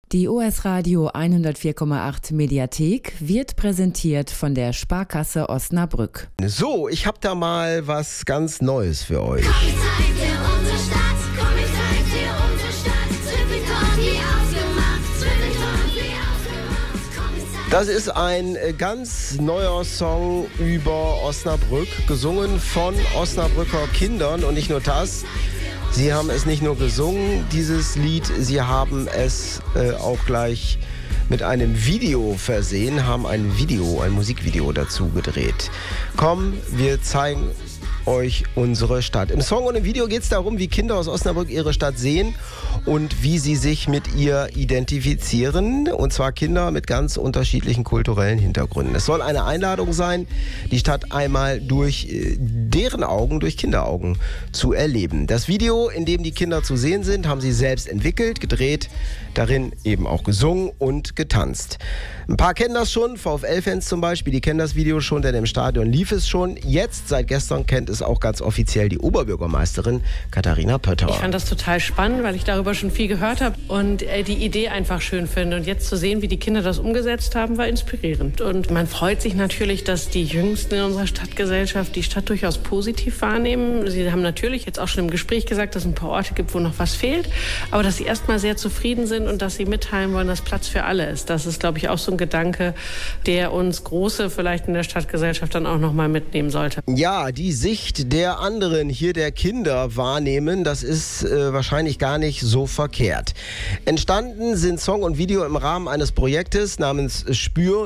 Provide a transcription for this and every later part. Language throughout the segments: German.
Die OS Radio 104,8 Mediathek wird präsentiert von der Sparkasse Osnabrück. So, ich habe da mal was ganz Neues für euch. Komm, ich zeig dir unsere Stadt. Komm, ich zeig dir unsere Stadt. Trippeton, wie ausgemacht. Trippeton, wie ausgemacht. Komm, ich zeig. Das ist ein ganz neuer Song über Osnabrück, gesungen von Osnabrücker Kindern. Und nicht nur das, sie haben es nicht nur gesungen, dieses Lied, sie haben es auch gleich mit einem Video versehen, haben ein Musikvideo dazu gedreht. Komm, wir zeigen euch unsere Stadt. Im Song und im Video geht es darum, wie Kinder aus Osnabrück ihre Stadt sehen und wie sie sich mit ihr identifizieren. Und zwar Kinder mit ganz unterschiedlichen kulturellen Hintergründen. Es soll eine Einladung sein, die Stadt einmal durch deren Augen, durch Kinderaugen zu erleben. Das Video, in dem die Kinder zu sehen sind, haben sie selbst entwickelt, gedreht, darin eben auch gesungen und getanzt. Ein paar kennen das schon, VfL-Fans zum Beispiel, die kennen das Video schon, denn im Stadion lief es schon. Jetzt, seit gestern, kennt es auch ganz offiziell die Oberbürgermeisterin Katharina Pötter. Ich fand das total spannend, weil ich darüber schon viel gehört habe und die Idee einfach schön finde. Und jetzt zu sehen, wie die Kinder das umgesetzt haben, war inspirierend. Und man freut sich natürlich, dass die Jüngsten in unserer Stadtgesellschaft die Stadt durchaus positiv wahrnehmen. Sie haben natürlich jetzt auch schon im Gespräch gesagt, dass es ein paar Orte gibt, wo noch was fehlt, aber dass sie erstmal sehr zufrieden sind und dass sie mitteilen wollen, dass Platz für alle ist. Das ist, glaube ich, auch so ein Gedanke, der uns Große vielleicht in der Stadtgesellschaft dann auch noch mal mitnehmen sollte. Ja, die Sicht der anderen, hier der Kinder wahrnehmen, das ist wahrscheinlich gar nicht so verkehrt. Entstanden sind Song und Video im Rahmen eines Projektes namens Spür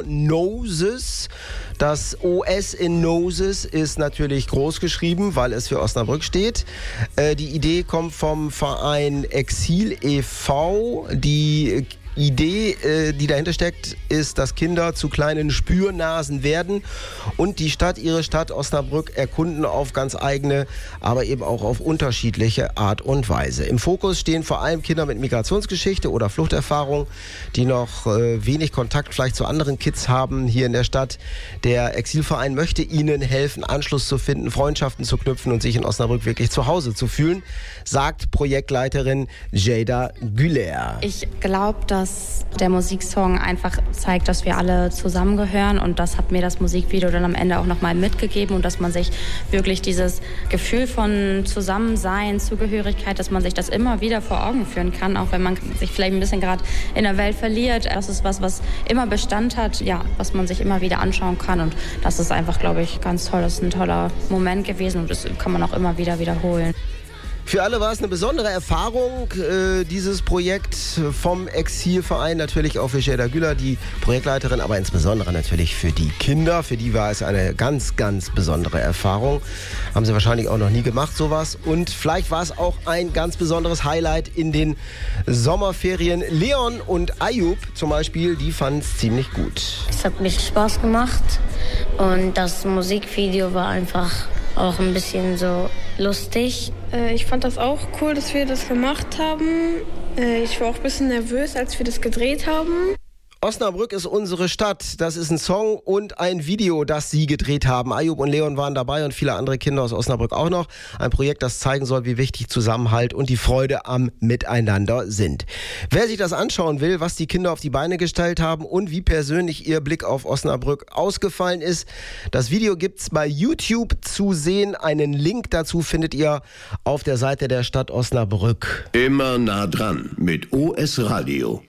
Noses. Das OS in Noses ist natürlich groß geschrieben, weil es für Osnabrück steht. Die Idee kommt vom Verein Exil e.V., die Idee, die dahinter steckt, ist, dass Kinder zu kleinen Spürnasen werden und die Stadt, ihre Stadt Osnabrück, erkunden auf ganz eigene, aber eben auch auf unterschiedliche Art und Weise. Im Fokus stehen vor allem Kinder mit Migrationsgeschichte oder Fluchterfahrung, die noch wenig Kontakt vielleicht zu anderen Kids haben hier in der Stadt. Der Exilverein möchte ihnen helfen, Anschluss zu finden, Freundschaften zu knüpfen und sich in Osnabrück wirklich zu Hause zu fühlen, sagt Projektleiterin Jada Güler. Ich glaube, dass der Musiksong einfach zeigt, dass wir alle zusammengehören, und das hat mir das Musikvideo dann am Ende auch nochmal mitgegeben, und dass man sich wirklich dieses Gefühl von Zusammensein, Zugehörigkeit, dass man sich das immer wieder vor Augen führen kann, auch wenn man sich vielleicht ein bisschen gerade in der Welt verliert. Das ist was immer Bestand hat, ja, was man sich immer wieder anschauen kann, und das ist einfach, glaube ich, ganz toll. Das ist ein toller Moment gewesen und das kann man auch immer wieder wiederholen. Für alle war es eine besondere Erfahrung, dieses Projekt vom Exilverein, natürlich auch für Jada Güler, die Projektleiterin, aber insbesondere natürlich für die Kinder. Für die war es eine ganz, ganz besondere Erfahrung. Haben sie wahrscheinlich auch noch nie gemacht, sowas. Und vielleicht war es auch ein ganz besonderes Highlight in den Sommerferien. Leon und Ayub zum Beispiel, die fanden es ziemlich gut. Es hat mich Spaß gemacht und das Musikvideo war einfach auch ein bisschen so lustig. Ich fand das auch cool, dass wir das gemacht haben. Ich war auch ein bisschen nervös, als wir das gedreht haben. Osnabrück ist unsere Stadt. Das ist ein Song und ein Video, das sie gedreht haben. Ayub und Leon waren dabei und viele andere Kinder aus Osnabrück auch noch. Ein Projekt, das zeigen soll, wie wichtig Zusammenhalt und die Freude am Miteinander sind. Wer sich das anschauen will, was die Kinder auf die Beine gestellt haben und wie persönlich ihr Blick auf Osnabrück ausgefallen ist, das Video gibt's bei YouTube zu sehen. Einen Link dazu findet ihr auf der Seite der Stadt Osnabrück. Immer nah dran mit OS Radio.